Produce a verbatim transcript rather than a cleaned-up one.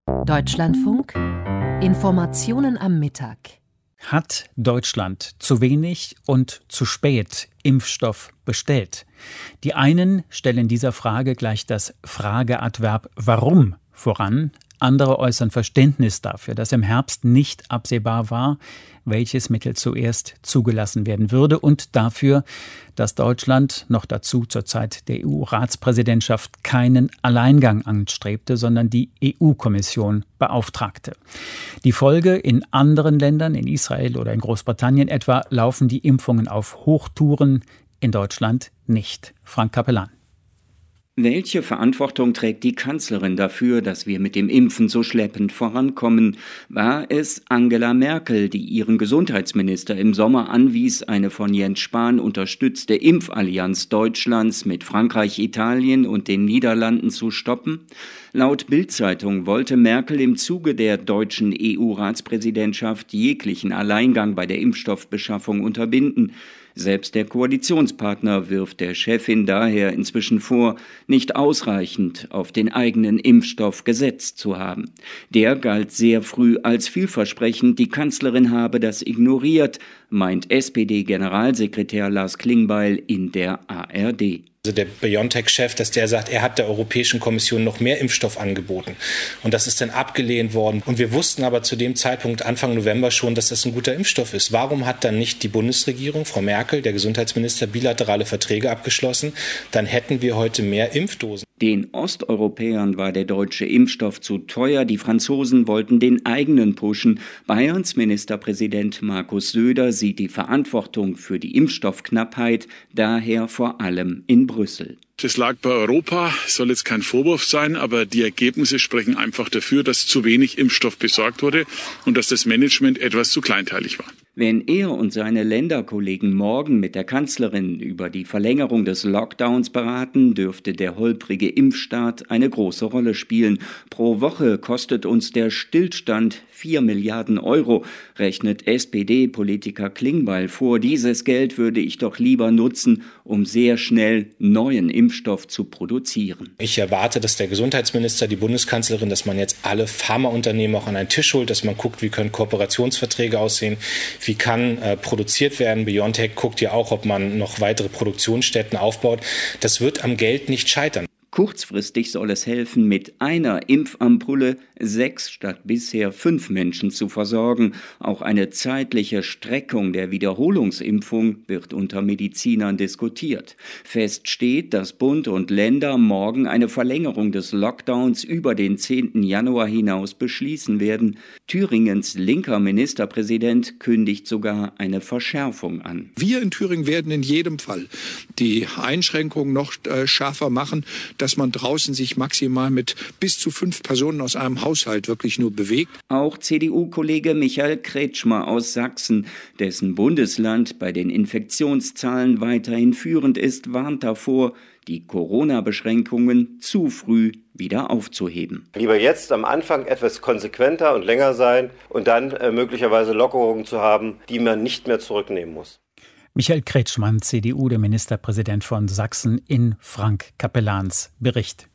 Deutschlandfunk Informationen am Mittag. Hat Deutschland zu wenig und zu spät Impfstoff bestellt? Die einen stellen dieser Frage gleich das Frageadverb warum voran. Andere äußern Verständnis dafür, dass im Herbst nicht absehbar war, welches Mittel zuerst zugelassen werden würde, und dafür, dass Deutschland noch dazu zur Zeit der E U-Ratspräsidentschaft keinen Alleingang anstrebte, sondern die E U-Kommission beauftragte. Die Folge: in anderen Ländern, in Israel oder in Großbritannien etwa, laufen die Impfungen auf Hochtouren, in Deutschland nicht. Frank Capellan. Welche Verantwortung trägt die Kanzlerin dafür, dass wir mit dem Impfen so schleppend vorankommen? War es Angela Merkel, die ihren Gesundheitsminister im Sommer anwies, eine von Jens Spahn unterstützte Impfallianz Deutschlands mit Frankreich, Italien und den Niederlanden zu stoppen? Laut Bild-Zeitung wollte Merkel im Zuge der deutschen E U-Ratspräsidentschaft jeglichen Alleingang bei der Impfstoffbeschaffung unterbinden. Selbst der Koalitionspartner wirft der Chefin daher inzwischen vor, nicht ausreichend auf den eigenen Impfstoff gesetzt zu haben. Der galt sehr früh als vielversprechend, die Kanzlerin habe das ignoriert, meint S P D-Generalsekretär Lars Klingbeil in der A R D. Also der BioNTech-Chef, dass der sagt, er hat der Europäischen Kommission noch mehr Impfstoff angeboten. Und das ist dann abgelehnt worden. Und wir wussten aber zu dem Zeitpunkt Anfang November schon, dass das ein guter Impfstoff ist. Warum hat dann nicht die Bundesregierung, Frau Merkel, der Gesundheitsminister, bilaterale Verträge abgeschlossen? Dann hätten wir heute mehr Impfdosen. Den Osteuropäern war der deutsche Impfstoff zu teuer. Die Franzosen wollten den eigenen pushen. Bayerns Ministerpräsident Markus Söder sieht die Verantwortung für die Impfstoffknappheit daher vor allem in Brüssel. Das lag bei Europa, soll jetzt kein Vorwurf sein, aber die Ergebnisse sprechen einfach dafür, dass zu wenig Impfstoff besorgt wurde und dass das Management etwas zu kleinteilig war. Wenn er und seine Länderkollegen morgen mit der Kanzlerin über die Verlängerung des Lockdowns beraten, dürfte der holprige Impfstart eine große Rolle spielen. Pro Woche kostet uns der Stillstand vier Milliarden Euro, rechnet S P D-Politiker Klingbeil vor. Dieses Geld würde ich doch lieber nutzen, um sehr schnell neuen Impfstoff zu produzieren. Ich erwarte, dass der Gesundheitsminister, die Bundeskanzlerin, dass man jetzt alle Pharmaunternehmen auch an einen Tisch holt, dass man guckt, wie können Kooperationsverträge aussehen, wie kann äh, produziert werden. BioNTech guckt ja auch, ob man noch weitere Produktionsstätten aufbaut. Das wird am Geld nicht scheitern. Kurzfristig soll es helfen, mit einer Impfampulle sechs statt bisher fünf Menschen zu versorgen. Auch eine zeitliche Streckung der Wiederholungsimpfung wird unter Medizinern diskutiert. Fest steht, dass Bund und Länder morgen eine Verlängerung des Lockdowns über den zehnten Januar hinaus beschließen werden. Thüringens linker Ministerpräsident kündigt sogar eine Verschärfung an. Wir in Thüringen werden in jedem Fall die Einschränkungen noch äh, schärfer machen, dass man draußen sich maximal mit bis zu fünf Personen aus einem Haushalt wirklich nur bewegt. Auch C D U-Kollege Michael Kretschmer aus Sachsen, dessen Bundesland bei den Infektionszahlen weiterhin führend ist, warnt davor, die Corona-Beschränkungen zu früh wieder aufzuheben. Lieber jetzt am Anfang etwas konsequenter und länger sein und dann äh, möglicherweise Lockerungen zu haben, die man nicht mehr zurücknehmen muss. Michael Kretschmann, C D U, der Ministerpräsident von Sachsen, in Frank Capellans Bericht.